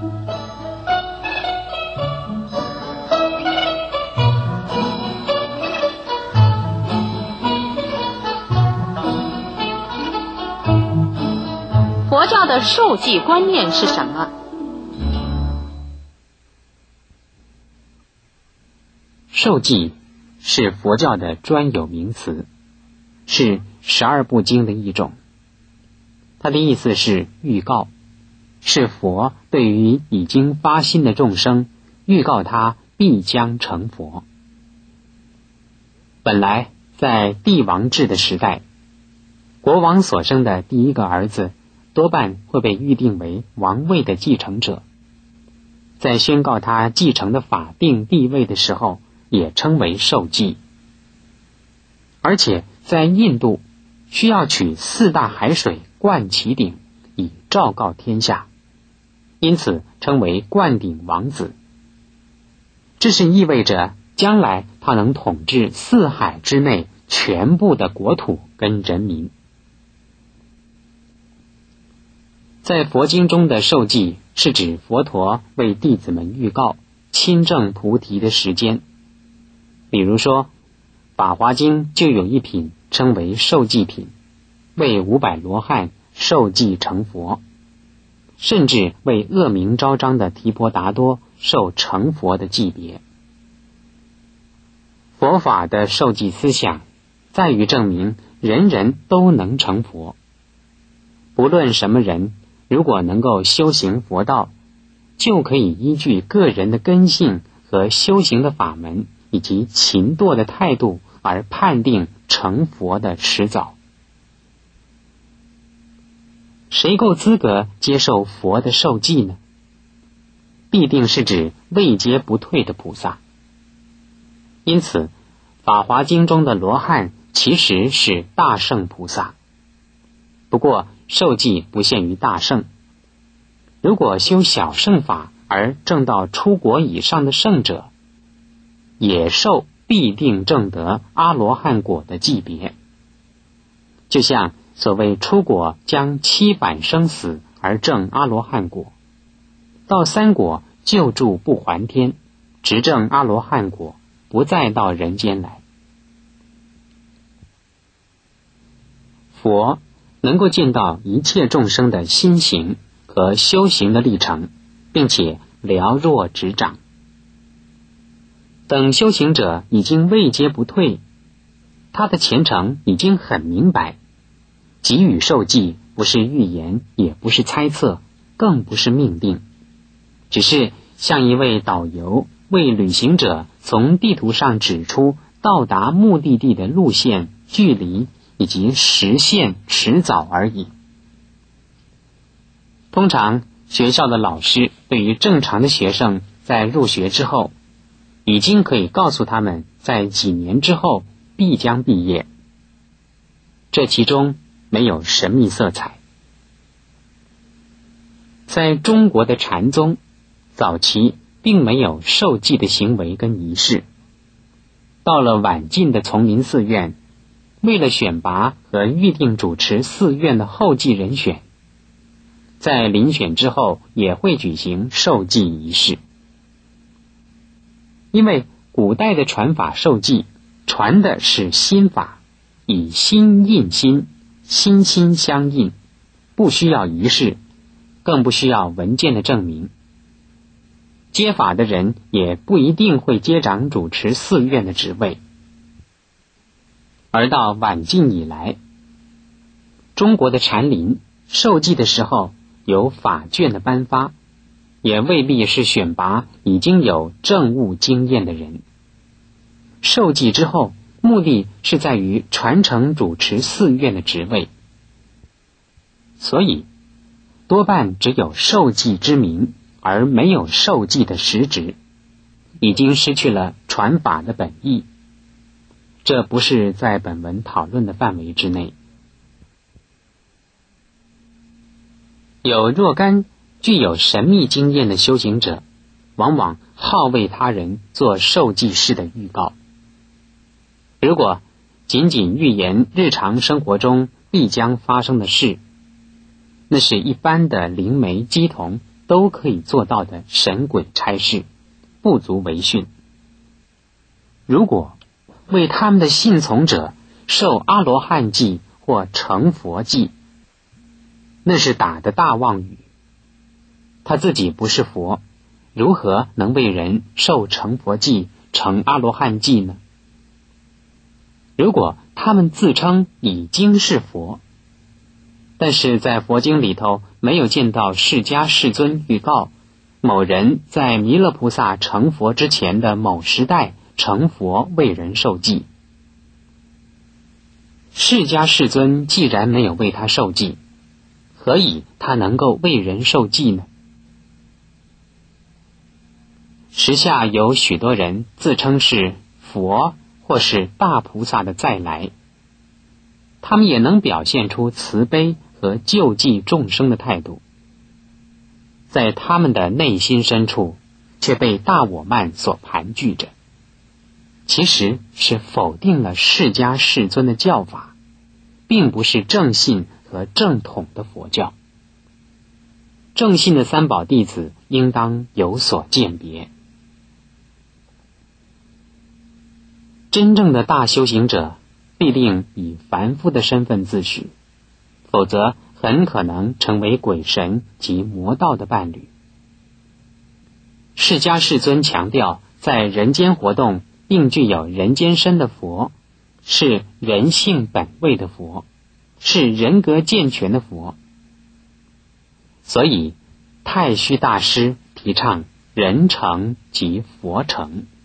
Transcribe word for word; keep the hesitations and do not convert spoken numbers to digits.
佛教的受记观念是什么？ 受记是佛教的专有名词，是十二部经的一种。它的意思是预告，是佛对于已经发心的众生预告他必将成佛。本来在帝王制的时代，国王所生的第一个儿子多半会被预定为王位的继承者，在宣告他继承的法定地位的时候，也称为受记。而且在印度需要取四大海水灌其顶，以昭告天下，因此称为灌顶王子。这是意味着将来他能统治四海之内全部的国土跟人民。在佛经中的受记是指佛陀为弟子们预告亲证菩提的时间。比如说法华经就有一品称为受记品，为五百罗汉受记成佛，甚至为恶名昭彰的提婆达多受成佛的记别。佛法的受记思想在于证明人人都能成佛，不论什么人，如果能够修行佛道，就可以依据个人的根性和修行的法门以及勤惰的态度而判定成佛的迟早。谁够资格接受佛的受记呢？必定是指位阶不退的菩萨。因此法华经中的罗汉其实是大圣菩萨，不过受记不限于大圣，如果修小圣法而证到出国以上的圣者，也受必定证得阿罗汉果的记别。就像所谓出果将七返生死而证阿罗汉果，到三果救助不还天，直证阿罗汉果，不再到人间来。佛能够见到一切众生的心行和修行的历程，并且了若指掌。等修行者已经位阶不退，他的前程已经很明白，给予受记不是预言，也不是猜测，更不是命定，只是像一位导游为旅行者从地图上指出到达目的地的路线、距离以及实现迟早而已。通常学校的老师对于正常的学生在入学之后，已经可以告诉他们在几年之后必将毕业，这其中没有神秘色彩。在中国的禅宗早期并没有受记的行为跟仪式，到了晚近的丛林寺院，为了选拔和预定主持寺院的后继人选，在遴选之后也会举行受记仪式。因为古代的传法受记传的是心法，以心印心，心心相印，不需要仪式，更不需要文件的证明。接法的人也不一定会接掌主持寺院的职位。而到晚近以来，中国的禅林受记的时候有法卷的颁发，也未必是选拔已经有政务经验的人。受记之后，目的是在于传承主持寺院的职位，所以多半只有受记之名，而没有受记的实职，已经失去了传法的本意。这不是在本文讨论的范围之内。有若干具有神秘经验的修行者，往往好为他人做受记式的预告。如果仅仅预言日常生活中必将发生的事，那是一般的灵媒乩童都可以做到的神鬼差事，不足为训。如果为他们的信从者受阿罗汉记或成佛记，那是打的大妄语。他自己不是佛，如何能为人受成佛记、成阿罗汉记呢？如果他们自称已经是佛，但是在佛经里头没有见到释迦世尊预告某人在弥勒菩萨成佛之前的某时代成佛为人受记，释迦世尊既然没有为他受记，何以他能够为人受记呢？时下有许多人自称是佛或是大菩萨的再来，他们也能表现出慈悲和救济众生的态度，在他们的内心深处却被大我慢所盘踞着，其实是否定了释迦世尊的教法，并不是正信和正统的佛教。正信的三宝弟子应当有所鉴别。真正的大修行者必定以凡夫的身份自诩，否则很可能成为鬼神及魔道的伴侣。释迦世尊强调，在人间活动并具有人间身的佛，是人性本位的佛，是人格健全的佛。所以太虚大师提倡人成即佛成。